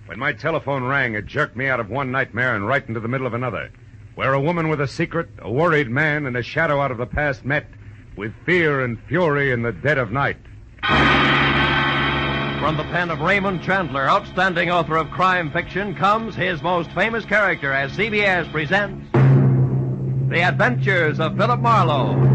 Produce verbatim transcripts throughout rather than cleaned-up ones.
When my telephone rang, it jerked me out of one nightmare and right into the middle of another, where a woman with a secret, a worried man, and a shadow out of the past met with fear and fury in the dead of night. From the pen of Raymond Chandler, outstanding author of crime fiction, comes his most famous character as C B S presents The Adventures of Philip Marlowe.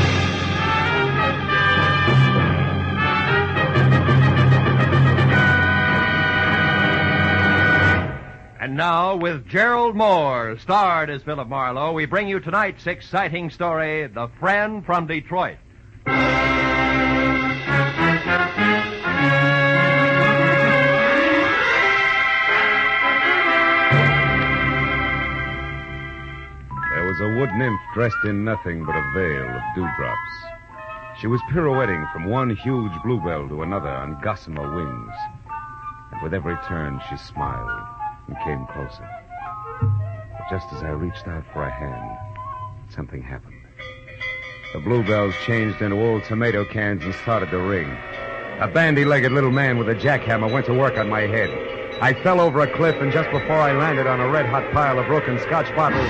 And now, with Gerald Moore, starred as Philip Marlowe, we bring you tonight's exciting story, The Friend from Detroit. There was a wood nymph dressed in nothing but a veil of dewdrops. She was pirouetting from one huge bluebell to another on gossamer wings. And with every turn, she smiled and came closer. But just as I reached out for a hand, something happened. The bluebells changed into old tomato cans and started to ring. A bandy-legged little man with a jackhammer went to work on my head. I fell over a cliff, and just before I landed on a red-hot pile of broken Scotch bottles...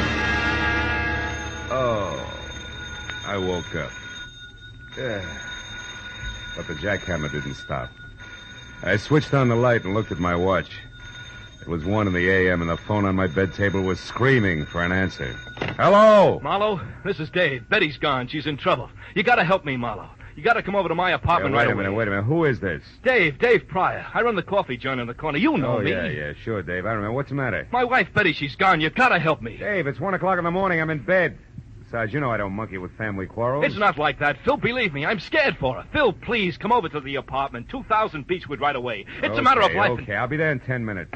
Oh, I woke up. Yeah. But the jackhammer didn't stop. I switched on the light and looked at my watch. It was one in the a m, and the phone on my bed table was screaming for an answer. Hello? Marlowe, this is Dave. Betty's gone. She's in trouble. You gotta help me, Marlowe. You gotta come over to my apartment Yeah, wait right a away. minute, wait a minute. Who is this? Dave, Dave Pryor. I run the coffee joint in the corner. You know oh, me. yeah, yeah, sure, Dave. I remember. What's the matter? My wife, Betty, she's gone. You gotta help me. Dave, it's one o'clock in the morning. I'm in bed. Besides, you know I don't monkey with family quarrels. It's not like that, Phil. Believe me, I'm scared for her. Phil, please, come over to the apartment. two thousand Beechwood right away. It's okay, a matter of life Okay, and... I'll be there in ten minutes.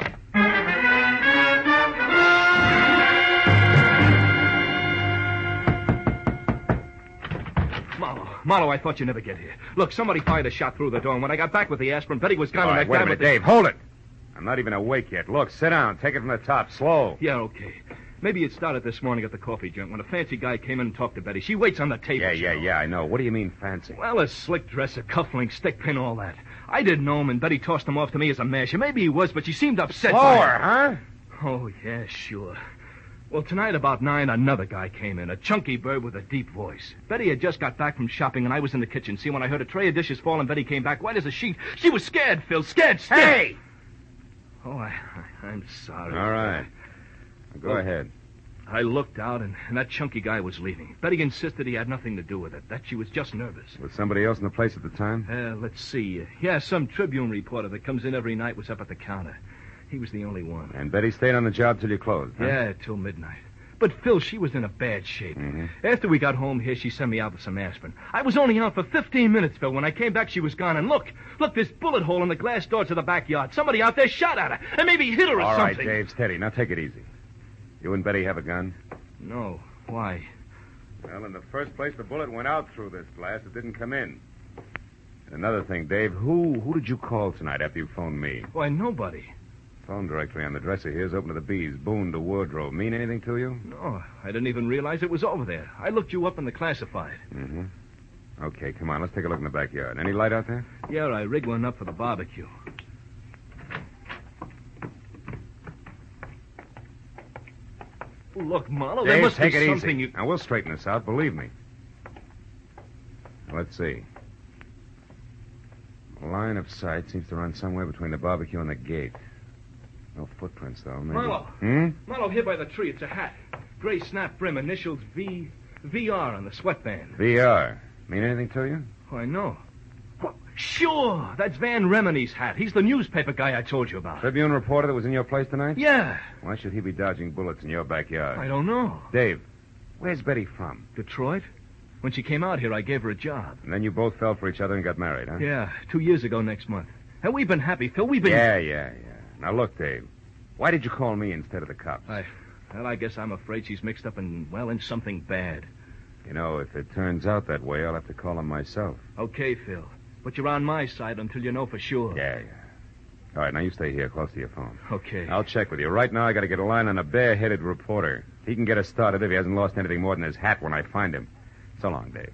Marlowe, Marlowe, I thought you'd never get here. Look, somebody fired a shot through the door, and when I got back with the aspirin, Betty was gone. All and right, that wait guy a minute, with the... Dave, hold it. I'm not even awake yet. Look, sit down. Take it from the top, slow. Yeah, okay. Maybe it started this morning at the coffee joint when a fancy guy came in and talked to Betty. She waits on the table. Yeah, yeah, you know. yeah, I know. What do you mean fancy? Well, a slick dress, a cufflink, stick pin, all that. I didn't know him, and Betty tossed him off to me as a masher. Maybe he was, but she seemed upset. Slower, by it. huh? Oh, yeah, sure. Well, tonight about nine, another guy came in, a chunky bird with a deep voice. Betty had just got back from shopping, and I was in the kitchen. See, when I heard a tray of dishes fall and Betty came back white as a sheet, she was scared, Phil, scared stiff. Hey! Oh, I, I, I'm sorry. All right. Go Oh. ahead. I looked out, and, and that chunky guy was leaving. Betty insisted he had nothing to do with it, that she was just nervous. Was somebody else in the place at the time? Uh, let's see. Yeah, some Tribune reporter that comes in every night was up at the counter. He was the only one. And Betty stayed on the job till you closed, huh? Yeah, till midnight. But, Phil, she was in a bad shape. Mm-hmm. After we got home here, she sent me out with some aspirin. I was only out for fifteen minutes, Phil. When I came back, she was gone. And look, look, this bullet hole in the glass door to the backyard. Somebody out there shot at her. And maybe hit her or All right, something. Dave, steady. Now take it easy. You and Betty have a gun? No. Why? Well, in the first place, the bullet went out through this glass. It didn't come in. And another thing, Dave, who who did you call tonight after you phoned me? Why, nobody. Phone directory on the dresser here is open to the bees. Boone to wardrobe. Mean anything to you? No, I didn't even realize it was over there. I looked you up in the classified. Mm-hmm. Okay, come on. Let's take a look in the backyard. Any light out there? Yeah, I rigged one up for the barbecue. Look, Marlowe, there Dave, must take be it something easy. you... Now, we'll straighten this out, believe me. Let's see. The line of sight seems to run somewhere between the barbecue and the gate. No footprints, though. Maybe... Marlowe. Hmm? Marlowe, here by the tree. It's a hat. Gray snap brim, initials V... V R on the sweatband. V R. Mean anything to you? Why, no. What? Sure, that's Van Remini's hat. He's the newspaper guy I told you about. Tribune reporter that was in your place tonight? Yeah. Why should he be dodging bullets in your backyard? I don't know. Dave, where's Betty from? Detroit? When she came out here, I gave her a job. And then you both fell for each other and got married, huh? Yeah, two years ago next month. And we've been happy, Phil. We've been... Yeah, yeah, yeah. Now, look, Dave. Why did you call me instead of the cops? I... Well, I guess I'm afraid she's mixed up in, well, in something bad. You know, if it turns out that way, I'll have to call him myself. Okay, Phil. But you're on my side until you know for sure. Yeah, yeah. All right, now you stay here, close to your phone. Okay. I'll check with you. Right now, I got to get a line on a bare-headed reporter. He can get us started if he hasn't lost anything more than his hat when I find him. So long, Dave.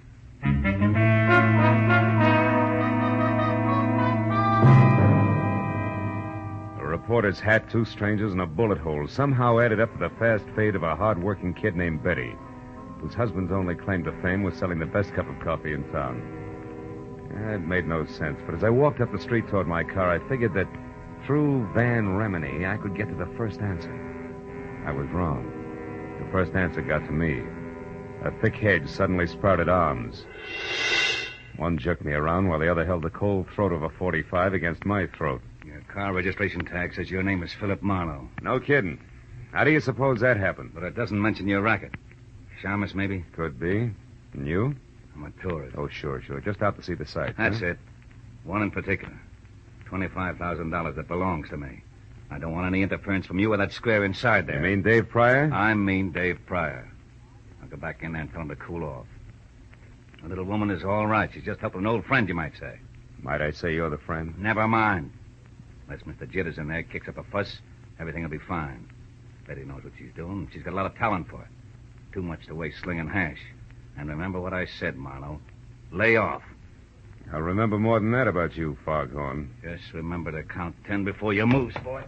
The reporter's hat, two strangers, and a bullet hole somehow added up to the fast fate of a hard-working kid named Betty, whose husband's only claim to fame was selling the best cup of coffee in town. It made no sense, but as I walked up the street toward my car, I figured that through Van Remini, I could get to the first answer. I was wrong. The first answer got to me. A thick hedge suddenly sprouted arms. One jerked me around while the other held the cold throat of a forty-five against my throat. Your car registration tag says your name is Philip Marlowe. No kidding. How do you suppose that happened? But it doesn't mention your racket. Shamus, maybe? Could be. And you? I'm a tourist. Oh, sure, sure. Just out to see the sights. That's huh? it. One in particular. twenty-five thousand dollars that belongs to me. I don't want any interference from you or that square inside there. You mean Dave Pryor? I mean Dave Pryor. I'll go back in there and tell him to cool off. The little woman is all right. She's just helping an old friend, you might say. Might I say you're the friend? Never mind. Unless Mister Jitters in there kicks up a fuss, everything will be fine. Betty knows what she's doing. She's got a lot of talent for it. Too much to waste slinging hash. And remember what I said, Marlowe. Lay off. I'll remember more than that about you, Foghorn. Just remember to count ten before you move, boy.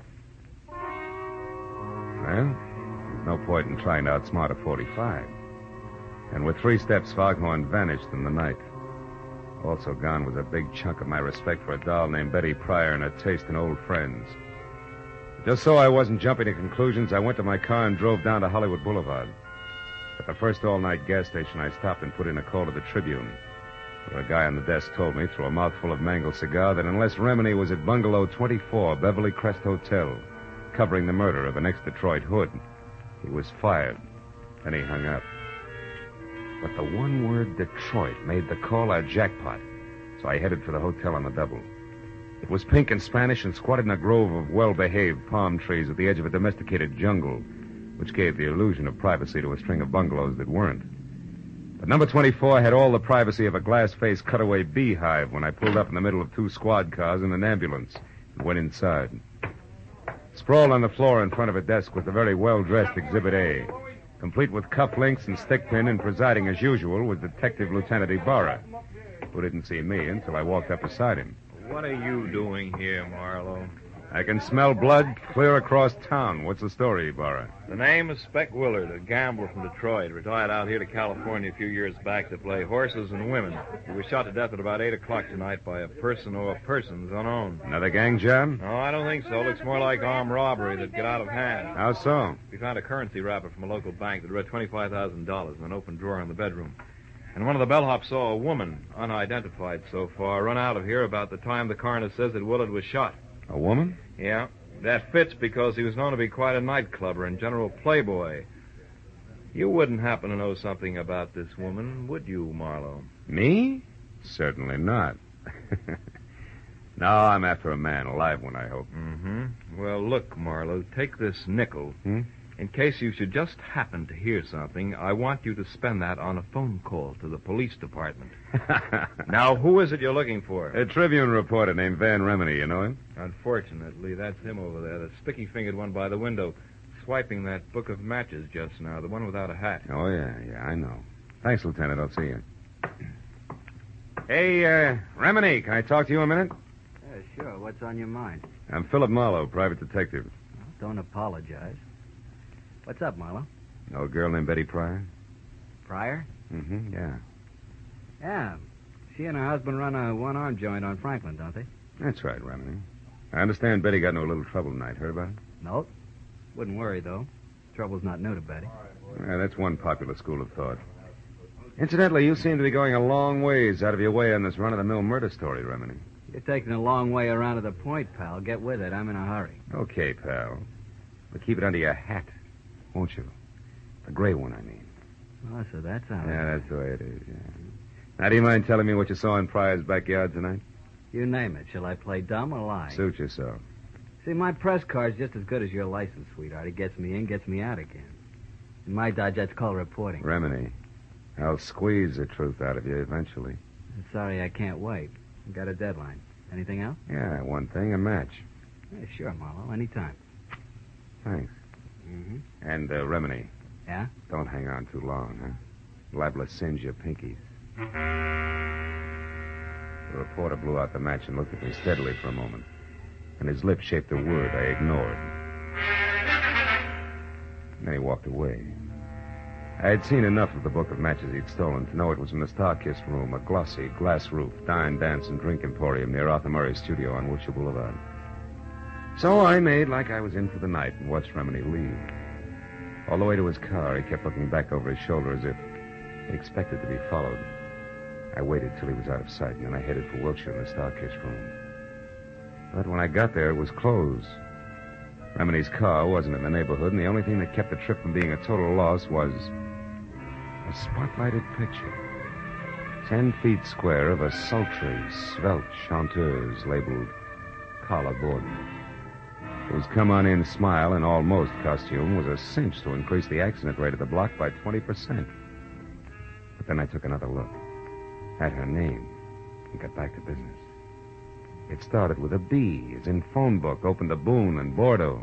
Well, there's no point in trying to outsmart a forty-five. And with three steps, Foghorn vanished in the night. Also gone was a big chunk of my respect for a doll named Betty Pryor and a taste in old friends. Just so I wasn't jumping to conclusions, I went to my car and drove down to Hollywood Boulevard. At the first all-night gas station, I stopped and put in a call to the Tribune. Where a guy on the desk told me, through a mouthful of mangled cigar, that unless Remini was at Bungalow twenty-four, Beverly Crest Hotel, covering the murder of an ex-Detroit hood, he was fired. Then he hung up. But the one word Detroit made the call a jackpot, so I headed for the hotel on the double. It was pink and Spanish and squatted in a grove of well-behaved palm trees at the edge of a domesticated jungle, which gave the illusion of privacy to a string of bungalows that weren't. But number twenty-four had all the privacy of a glass-faced cutaway beehive when I pulled up in the middle of two squad cars and an ambulance and went inside. Sprawled on the floor in front of a desk was the very well-dressed Exhibit A, complete with cufflinks and stickpin, and presiding as usual was Detective Lieutenant Ibarra, who didn't see me until I walked up beside him. What are you doing here, Marlowe? I can smell blood clear across town. What's the story, Ibarra? The name is Speck Willard, a gambler from Detroit. Retired out here to California a few years back to play horses and women. He was shot to death at about eight o'clock tonight by a person or persons unknown. Another gang job? No, I don't think so. Looks more like armed robbery that get out of hand. How so? We found a currency wrapper from a local bank that read twenty-five thousand dollars in an open drawer in the bedroom. And one of the bellhops saw a woman, unidentified so far, run out of here about the time the coroner says that Willard was shot. A woman? Yeah. That fits because he was known to be quite a nightclubber and general playboy. You wouldn't happen to know something about this woman, would you, Marlowe? Me? Certainly not. No, I'm after a man, a live one, I hope. Mm-hmm. Well, look, Marlowe, take this nickel. Hmm? In case you should just happen to hear something, I want you to spend that on a phone call to the police department. Now, who is it you're looking for? A Tribune reporter named Van Remini, you know him? Unfortunately, that's him over there, the sticky-fingered one by the window, swiping that book of matches just now, the one without a hat. Oh, yeah, yeah, I know. Thanks, Lieutenant. I'll see you. Hey, uh, Remini, can I talk to you a minute? Yeah, sure. What's on your mind? I'm Philip Marlowe, private detective. Well, don't apologize. What's up, Marlowe? Know a girl named Betty Pryor? Pryor? Mm-hmm, yeah. Yeah. She and her husband run a one-arm joint on Franklin, don't they? That's right, Remini. I understand Betty got into a little trouble tonight. Heard about it? Nope. Wouldn't worry, though. Trouble's not new to Betty. Yeah, that's one popular school of thought. Incidentally, you seem to be going a long ways out of your way on this run-of-the-mill murder story, Remini. You're taking a long way around to the point, pal. Get with it. I'm in a hurry. Okay, pal. But keep it under your hat, won't you? The gray one, I mean. Oh, so that's how Yeah, that's the way it is, yeah. Now, do you mind telling me what you saw in Pryor's backyard tonight? You name it. Shall I play dumb or lie? Suit yourself. See, my press card's just as good as your license, sweetheart. It gets me in, gets me out again. In my dodge, that's called reporting. Remini, I'll squeeze the truth out of you eventually. I'm sorry I can't wait. I've got a deadline. Anything else? Yeah, one thing, a match. Yeah, sure, Marlowe. Anytime. Thanks. Mm-hmm. And, uh, Remini, Yeah? don't hang on too long, huh? Liable to singe your pinkies. The reporter blew out the match and looked at me steadily for a moment. and his lips shaped a word I ignored. And then he walked away. I had seen enough of the book of matches he'd stolen to know it was in the Star-Kissed Room, a glossy, glass-roofed dine, dance, and drink emporium near Arthur Murray's studio on Wilshire Boulevard. So I made like I was in for the night and watched Remini leave. All the way to his car, he kept looking back over his shoulder as if he expected to be followed. I waited till he was out of sight, and then I headed for Wilshire in the Star-Kissed Room. But when I got there, it was closed. Remini's car wasn't in the neighborhood, and the only thing that kept the trip from being a total loss was a spotlighted picture. Ten feet square of a sultry, svelte chanteuse labeled Carla Borden, whose come-on-in smile and almost costume was a cinch to increase the accident rate of the block by twenty percent. But then I took another look at her name and got back to business. It started with a B, as in phone book, opened to Boone and Bordeaux.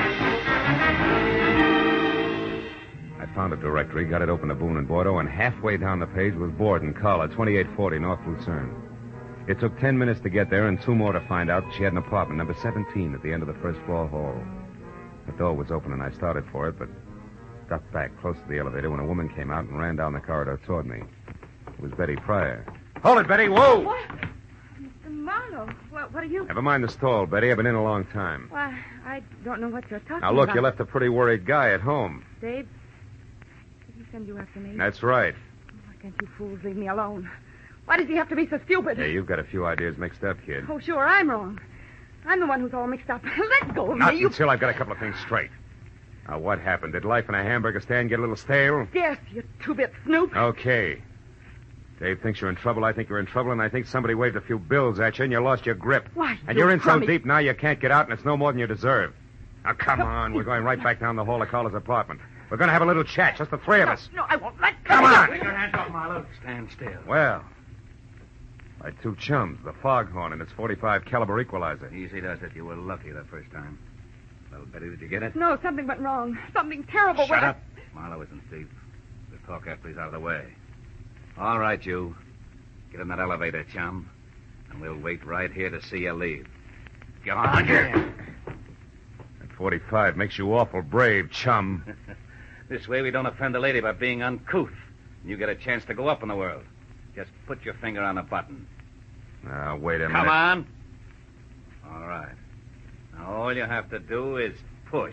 I found a directory, got it open to Boone and Bordeaux, and halfway down the page was Borden, Carla, twenty-eight forty North Lucerne. It took ten minutes to get there and two more to find out she had an apartment, number seventeen, at the end of the first floor hall. The door was open and I started for it, but ducked back close to the elevator when a woman came out and ran down the corridor toward me. It was Betty Pryor. Hold it, Betty. Whoa! What? Mister Marlowe, what, what are you... Never mind the stall, Betty. I've been in a long time. Why, I don't know what you're talking Now, look, about. you left a pretty worried guy at home. Dave, did he send you after me? That's right. Why can't you fools leave me alone? Why does he have to be so stupid? Hey, you've got a few ideas mixed up, kid. Oh, sure, I'm wrong. I'm the one who's all mixed up. Let go of Not me. You... until I've got a couple of things straight. Now, what happened? Did life in a hamburger stand get a little stale? Yes, you two-bit snoop. Okay. Dave thinks you're in trouble. I think you're in trouble, and I think somebody waved a few bills at you, and you lost your grip. Why, And you you're in crummy... so deep now you can't get out, and it's no more than you deserve. Now, come on. We're going right back down the hall to Carla's apartment. We're going to have a little chat, just the three of No, us. no, I won't. Let Come go. on. Take your hands off, Marlowe. Stand still. Well, my two chums, the Foghorn and its forty-five caliber equalizer. Easy does it. You were lucky the first time. Well, Betty, did you get it? No, something went wrong. Something terrible Shut went... up. Marlowe isn't thief. We'll talk after he's out of the way. All right, you. Get in that elevator, chum. And we'll wait right here to see you leave. Come on, here. That forty-five makes you awful brave, chum. This way we don't offend the lady by being uncouth. And you get a chance to go up in the world. Just put your finger on the button. Now, wait a minute. Come on. All right. Now, all you have to do is push.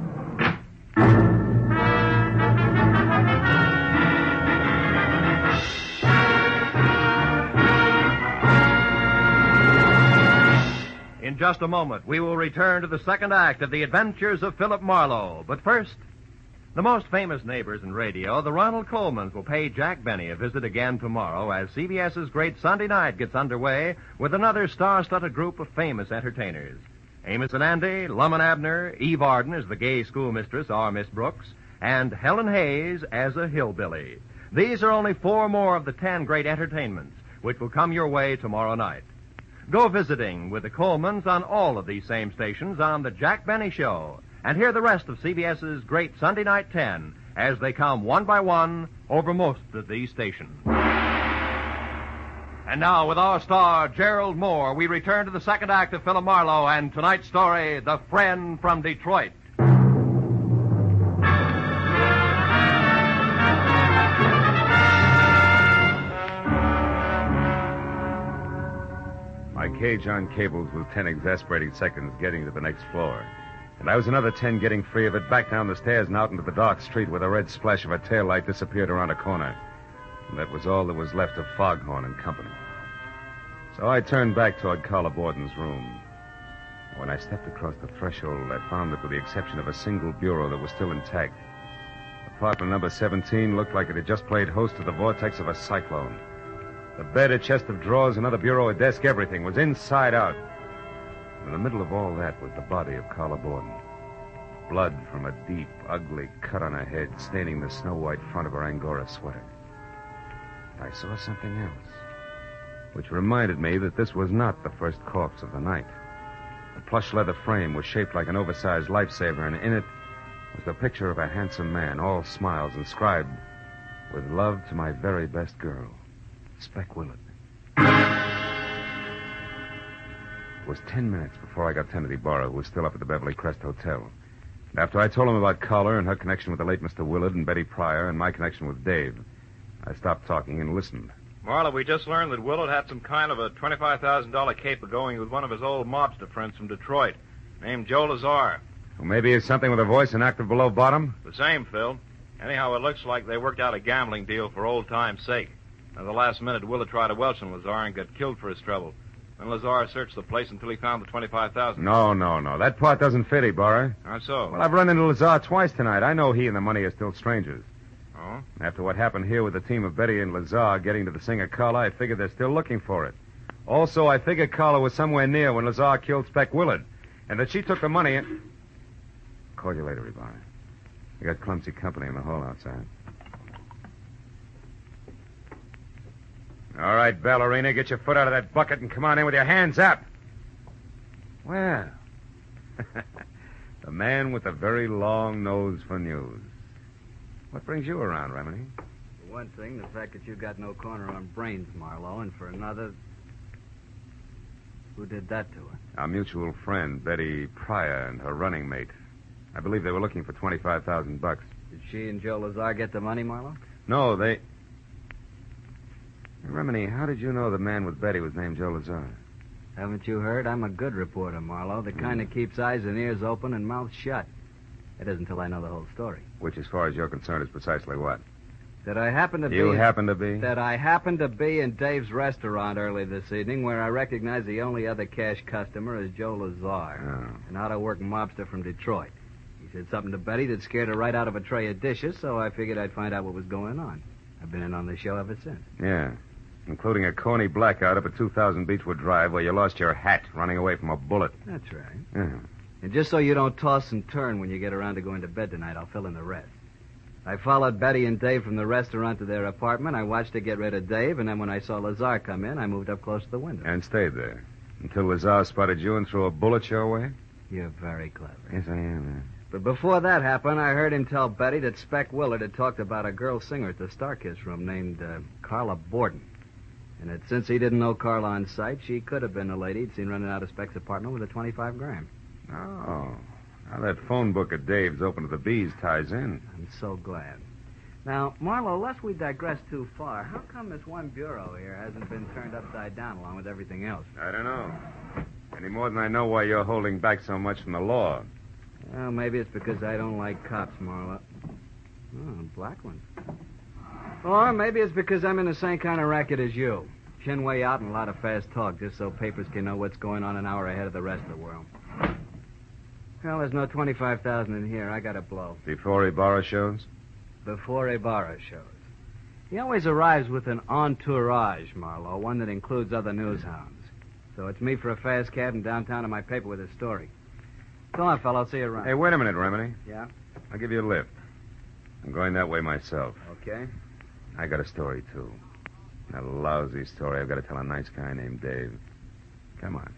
In just a moment, we will return to the second act of The Adventures of Philip Marlowe. But first, the most famous neighbors in radio, the Ronald Colmans, will pay Jack Benny a visit again tomorrow as CBS's Great Sunday Night gets underway with another star-studded group of famous entertainers. Amos and Andy, Lum and Abner, Eve Arden as the gay schoolmistress, our Miss Brooks, and Helen Hayes as a hillbilly. These are only four more of the ten great entertainments which will come your way tomorrow night. Go visiting with the Colmans on all of these same stations on The Jack Benny Show, and hear the rest of CBS's Great Sunday Night ten as they come one by one over most of these stations. And now, with our star, Gerald Moore, we return to the second act of Philip Marlowe and tonight's story, The Friend from Detroit. My cage on cables was ten exasperating seconds getting to the next floor. And I was another ten getting free of it, back down the stairs and out into the dark street where the red splash of a taillight disappeared around a corner. And that was all that was left of Foghorn and company. So I turned back toward Carla Borden's room. When I stepped across the threshold, I found that with the exception of a single bureau that was still intact, apartment number seventeen looked like it had just played host to the vortex of a cyclone. The bed, a chest of drawers, another bureau, a desk, everything was inside out. In the middle of all that was the body of Carla Borden. Blood from a deep, ugly cut on her head, staining the snow-white front of her Angora sweater. I saw something else, which reminded me that this was not the first corpse of the night. The plush leather frame was shaped like an oversized lifesaver, and in it was the picture of a handsome man, all smiles, inscribed, "With love to my very best girl, Speck Willett." was ten minutes before I got Kennedy Barra, who was still up at the Beverly Crest Hotel. And after I told him about Carla and her connection with the late Mister Willard and Betty Pryor and my connection with Dave, I stopped talking and listened. Marla, we just learned that Willard had some kind of a twenty-five thousand dollars caper going with one of his old mobster friends from Detroit, named Joe Lazar. Well, maybe it's something with a voice and active below bottom? The same, Phil. Anyhow, it looks like they worked out a gambling deal for old time's sake. At the last minute, Willard tried to welch on Lazar and got killed for his trouble. Then Lazar searched the place until he found the twenty-five thousand No, dollars. no, no. That part doesn't fit, Ibarra. How so? Well, I've run into Lazar twice tonight. I know he and the money are still strangers. Oh? After what happened here with the team of Betty and Lazar getting to the singer Carla, I figured they're still looking for it. Also, I figured Carla was somewhere near when Lazar killed Spec Willard, and that she took the money and... Call you later, Ibarra. You got clumsy company in the hall outside. All right, ballerina, get your foot out of that bucket and come on in with your hands up. Well, the man with a very long nose for news. What brings you around, Remini? For one thing, the fact that you got no corner on brains, Marlowe, and for another, who did that to her? Our mutual friend, Betty Pryor, and her running mate. I believe they were looking for twenty-five thousand bucks. Did she and Joe Lazar get the money, Marlowe? No, they... Hey, Remini, how did you know the man with Betty was named Joe Lazar? Haven't you heard? I'm a good reporter, Marlowe, the kind that keeps eyes and ears open and mouth shut. It isn't until I know the whole story. Which, as far as you're concerned, is precisely what? That I happen to be... You happen to be? That I happened to be in Dave's restaurant early this evening, where I recognized the only other cash customer as Joe Lazar, Oh. an out-of-work mobster from Detroit. He said something to Betty that scared her right out of a tray of dishes, so I figured I'd find out what was going on. I've been in on the show ever since. Yeah. Including a corny blackout up at two thousand Beechwood Drive where you lost your hat running away from a bullet. That's right. Yeah. And just so you don't toss and turn when you get around to going to bed tonight, I'll fill in the rest. I followed Betty and Dave from the restaurant to their apartment. I watched her get rid of Dave, and then when I saw Lazar come in, I moved up close to the window. And stayed there. Until Lazar spotted you and threw a bullet your way? You're very clever. Yes, I am. Yeah. But before that happened, I heard him tell Betty that Spec Willard had talked about a girl singer at the Starkiss room named uh, Carla Borden. And that since he didn't know Carla on sight, she could have been the lady he'd seen running out of Spec's apartment with a twenty-five gram. Oh. Now that phone book of Dave's open to the bees ties in. I'm so glad. Now, Marlowe, lest we digress too far, how come this one bureau here hasn't been turned upside down along with everything else? I don't know. Any more than I know why you're holding back so much from the law. Well, maybe it's because I don't like cops, Marlowe. Oh, black one. Or maybe it's because I'm in the same kind of racket as you. Chin way out and a lot of fast talk, just so papers can know what's going on an hour ahead of the rest of the world. Well, there's no twenty-five thousand in here. I got to blow. Before Ibarra shows? Before Ibarra shows. He always arrives with an entourage, Marlowe, one that includes other news hounds. So it's me for a fast cab and downtown to my paper with his story. Go on, fellow. I'll see you around. Hey, wait a minute, Remini. Yeah? I'll give you a lift. I'm going that way myself. Okay. I got a story, too. A lousy story I've got to tell a nice guy named Dave. Come on.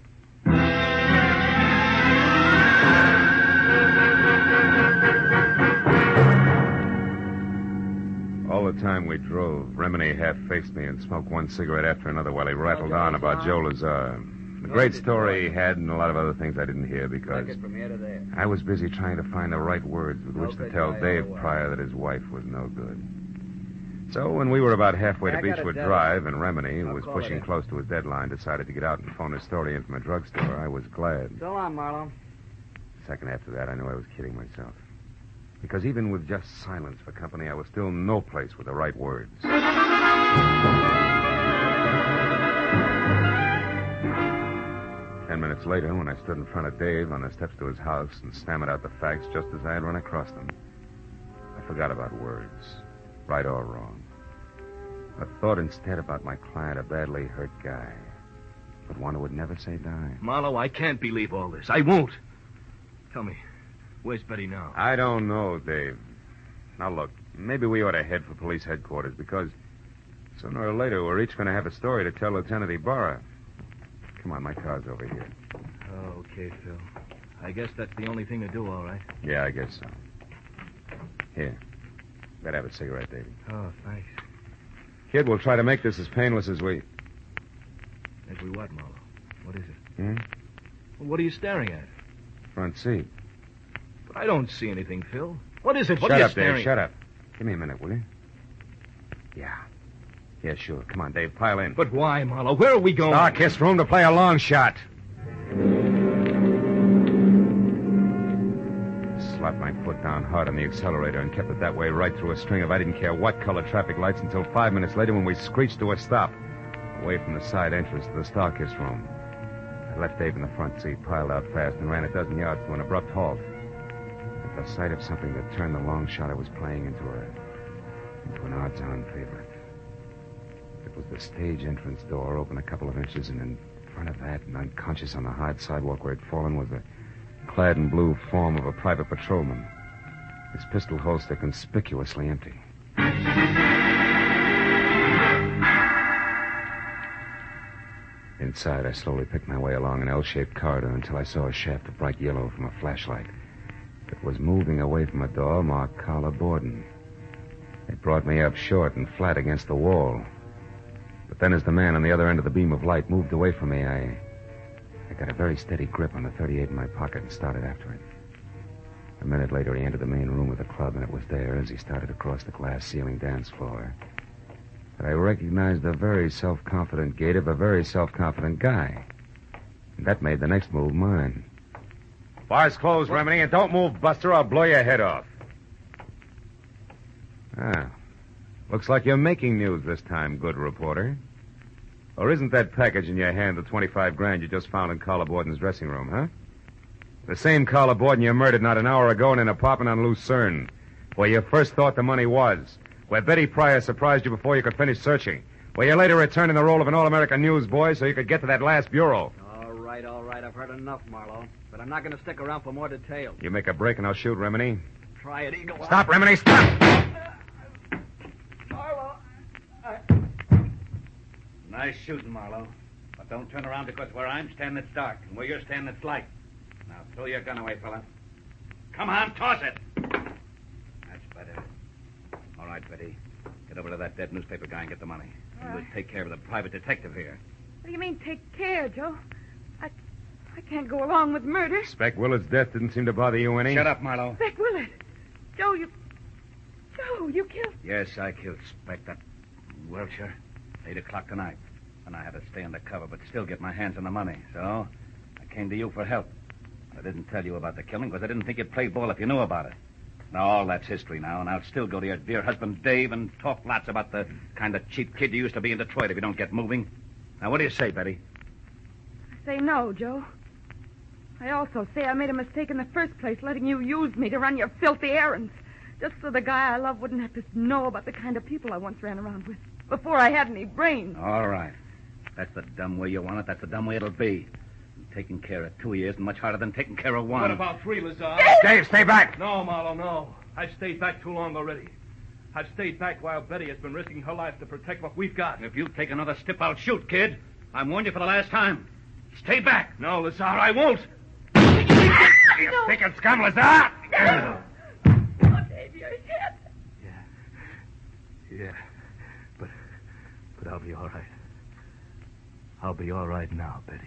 All the time we drove, Remini half-faced me and smoked one cigarette after another while he rattled on about Joe Lazar. The great story he had and a lot of other things I didn't hear because from here to there. I was busy trying to find the right words with which to tell Dave Pryor that his wife was no good. So when we were about halfway to I got a Beechwood deadline. Drive and Remini, who I'll was call it pushing in. close to his deadline, decided to get out and phone his story in from a drugstore, I was glad. So long, Marlowe. A second after that, I knew I was kidding myself. Because even with just silence for company, I was still no place with the right words. Ten minutes later, when I stood in front of Dave on the steps to his house and stammered out the facts just as I had run across them, I forgot about words, right or wrong. I thought instead about my client, a badly hurt guy, but one who would never say die. Marlowe, I can't believe all this. I won't. Tell me, where's Betty now? I don't know, Dave. Now, look, maybe we ought to head for police headquarters because sooner or later we're each going to have a story to tell Lieutenant Ibarra. Come on, my car's over here. Oh, okay, Phil. I guess that's the only thing to do, all right. Yeah, I guess so. Here. Better have a cigarette, Davey. Oh, thanks. Kid, we'll try to make this as painless as we... As we what, Marlowe? What is it? Hmm? Well, what are you staring at? Front seat. But I don't see anything, Phil. What is it? What Shut are you up, staring Dave. Shut up. Give me a minute, will you? Yeah. Yeah, sure. Come on, Dave. Pile in. But why, Marlowe? Where are we going? Darkest room to play a long shot. Slapped my foot down hard on the accelerator and kept it that way right through a string of I didn't care what color traffic lights until five minutes later when we screeched to a stop, away from the side entrance to the Starkist room. I left Dave in the front seat, piled out fast, and ran a dozen yards to an abrupt halt. At the sight of something that turned the long shot I was playing into a into an odds-on favorite. It was the stage entrance door, open a couple of inches, and in front of that, and unconscious on the hard sidewalk where it had fallen, was the clad in blue form of a private patrolman, his pistol holster conspicuously empty. Inside, I slowly picked my way along an L-shaped corridor until I saw a shaft of bright yellow from a flashlight that was moving away from a door marked Carla Borden. It brought me up short and flat against the wall. But then as the man on the other end of the beam of light moved away from me, I... I got a very steady grip on the thirty-eight in my pocket and started after it. A minute later, he entered the main room of the club, and it was there, as he started across the glass-ceiling dance floor, that I recognized the very self-confident gait of a very self-confident guy. And that made the next move mine. Bar's closed, what? Remini, and don't move, Buster, or I'll blow your head off. Ah. Looks like you're making news this time, good reporter. Or isn't that package in your hand the twenty-five grand you just found in Carla Borden's dressing room, huh? The same Carla Borden you murdered not an hour ago in an apartment on Lucerne, where you first thought the money was, where Betty Pryor surprised you before you could finish searching, where you later returned in the role of an all-American newsboy so you could get to that last bureau. All right, all right. I've heard enough, Marlowe. But I'm not going to stick around for more details. You make a break and I'll shoot, Remini. Try it, Eagle. Stop, Remini, stop! Marlowe, I... Nice shooting, Marlowe. But don't turn around because where I'm standing it's dark, and where you're standing it's light. Now throw your gun away, fella. Come on, toss it. That's better. All right, Betty. Get over to that dead newspaper guy and get the money. All And right. we'll take care of the private detective here. What do you mean, take care, Joe? I I can't go along with murder. Spec Willard's death didn't seem to bother you any. Shut up, Marlowe. Spec Willard. Joe, you... Joe, you killed... Yes, I killed Spec, that Welcher. Eight o'clock tonight. And I had to stay undercover, but still get my hands on the money. So I came to you for help. I didn't tell you about the killing because I didn't think you'd play ball if you knew about it. Now, all that's history now, and I'll still go to your dear husband, Dave, and talk lots about the kind of cheap kid you used to be in Detroit if you don't get moving. Now, what do you say, Betty? I say no, Joe. I also say I made a mistake in the first place, letting you use me to run your filthy errands. Just so the guy I love wouldn't have to know about the kind of people I once ran around with. Before I had any brains. All right. That's the dumb way you want it. That's the dumb way it'll be. Taking care of two years is much harder than taking care of one. What about three, Lazar? Dave, stay back! No, Marlowe, no. I've stayed back too long already. I've stayed back while Betty has been risking her life to protect what we've got. If you take another step, I'll shoot, kid. I warned you for the last time. Stay back. No, Lazar, I won't. You thinking scum, Lazar? Oh, Dave, you're hit. Yeah. Yeah. But, but I'll be all right. I'll be all right now, Betty.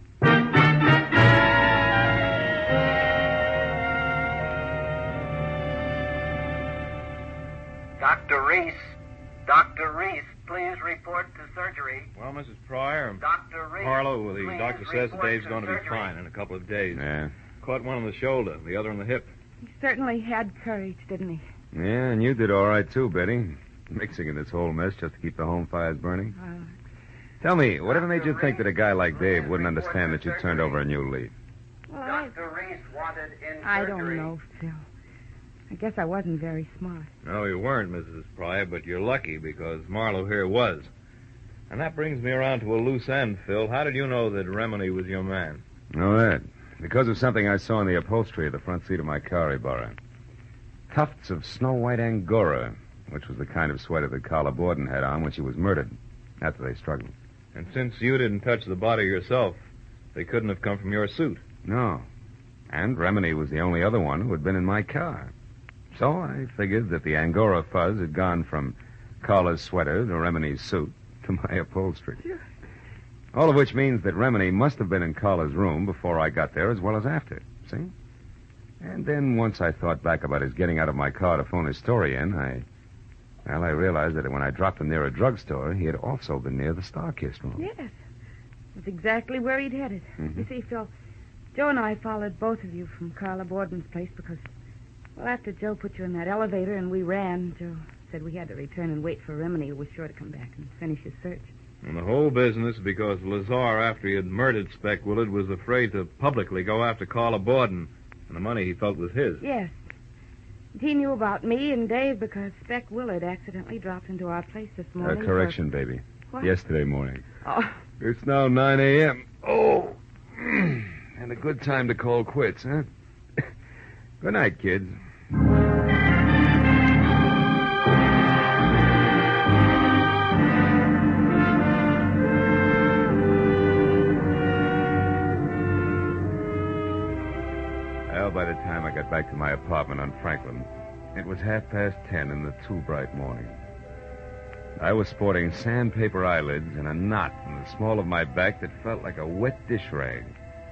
Doctor Reese. Doctor Reese, please report to surgery. Well, Missus Pryor, Doctor Reese. Marlowe, the please doctor says that report Dave's to going to be surgery. fine in a couple of days. Yeah. Caught one on the shoulder, the other on the hip. He certainly had courage, didn't he? Yeah, and you did all right, too, Betty. Mixing in this whole mess just to keep the home fires burning. Uh, Tell me, whatever made you think that a guy like Dave wouldn't understand that you turned over a new leaf? well, I, Doctor Reese wanted in I surgery. don't know, Phil. I guess I wasn't very smart. No, you weren't, Missus Pryor, but you're lucky because Marlowe here was. And that brings me around to a loose end, Phil. How did you know that Remini was your man? Know that. Because of something I saw in the upholstery of the front seat of my car, Ibarra. Tufts of snow-white Angora, which was the kind of sweater that Carla Borden had on when she was murdered, after they struggled. And since you didn't touch the body yourself, they couldn't have come from your suit. No. And Remini was the only other one who had been in my car. So I figured that the Angora fuzz had gone from Carla's sweater to Remini's suit to my upholstery. All of which means that Remini must have been in Carla's room before I got there as well as after. See? And then once I thought back about his getting out of my car to phone his story in, I... Well, I realized that when I dropped him near a drugstore, he had also been near the Star-Kissed room. Yes. That's exactly where he'd headed. Mm-hmm. You see, Phil, Joe and I followed both of you from Carla Borden's place because, well, after Joe put you in that elevator and we ran, Joe said we had to return and wait for Remini, who was sure to come back and finish his search. And the whole business because Lazar, after he had murdered Speck Willard, was afraid to publicly go after Carla Borden, and the money he felt was his. Yes. He knew about me and Dave because Speck Willard accidentally dropped into our place this Uh, morning. correction, baby. What? Yesterday morning. Oh, It's now nine a.m. Oh, and a good time to call quits, huh? Good night, kids. Well, by the time I got back to my apartment on Franklin, it was half past ten in the too bright morning. I was sporting sandpaper eyelids and a knot in the small of my back that felt like a wet dish rag.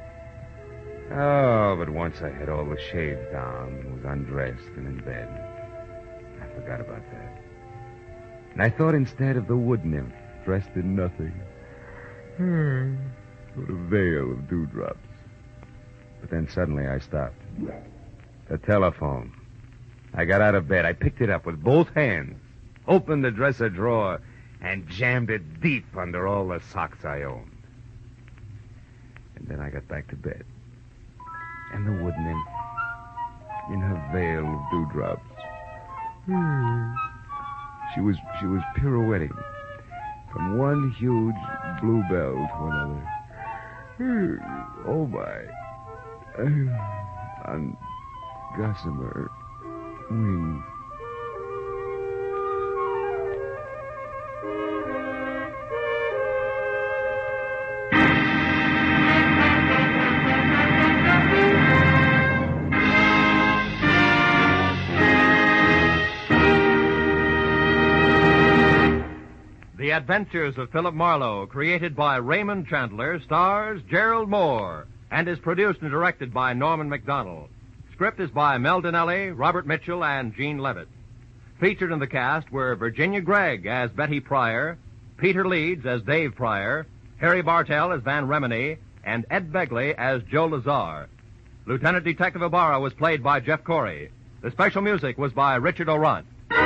Oh, but once I had all the shades down and was undressed and in bed, I forgot about that. And I thought instead of the wood nymph dressed in nothing, hmm, with a veil of dewdrops. But then suddenly I stopped. The telephone. I got out of bed. I picked it up with both hands, opened the dresser drawer, and jammed it deep under all the socks I owned. And then I got back to bed. And the wood nymph, in her veil of dewdrops, hmm, she was she was pirouetting from one huge bluebell to another. Hmm, oh, my. Uh, on gossamer wings. The Adventures of Philip Marlowe, created by Raymond Chandler, stars Gerald Moore, and is produced and directed by Norman McDonald. Script is by Mel Dinelli, Robert Mitchell, and Gene Levitt. Featured in the cast were Virginia Gregg as Betty Pryor, Peter Leeds as Dave Pryor, Harry Bartell as Van Remini, and Ed Begley as Joe Lazar. Lieutenant Detective Ibarra was played by Jeff Corey. The special music was by Richard O'Runt.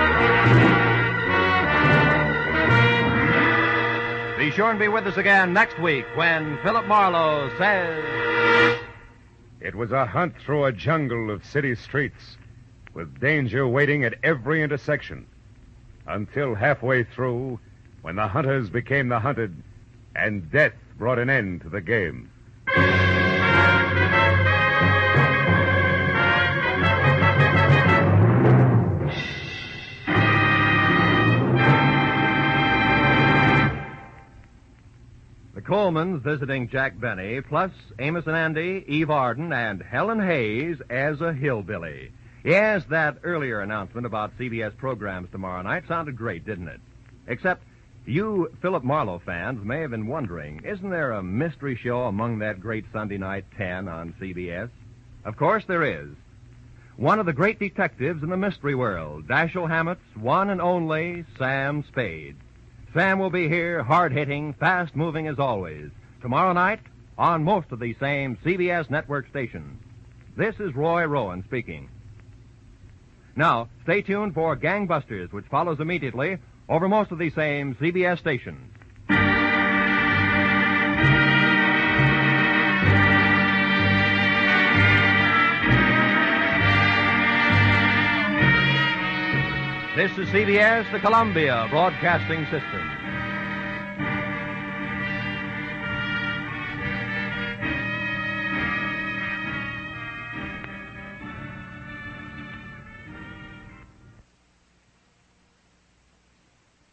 Be sure and be with us again next week when Philip Marlowe says... It was a hunt through a jungle of city streets, with danger waiting at every intersection, until halfway through, when the hunters became the hunted, and death brought an end to the game. Colemans visiting Jack Benny, plus Amos and Andy, Eve Arden, and Helen Hayes as a hillbilly. Yes, that earlier announcement about C B S programs tomorrow night sounded great, didn't it? Except you Philip Marlowe fans may have been wondering, isn't there a mystery show among that great Sunday night ten on C B S? Of course there is. One of the great detectives in the mystery world, Dashiell Hammett's one and only Sam Spade. Sam will be here, hard-hitting, fast-moving as always, tomorrow night on most of the same C B S network stations. This is Roy Rowan speaking. Now, stay tuned for Gangbusters, which follows immediately over most of the same C B S stations. This is C B S, the Columbia Broadcasting System.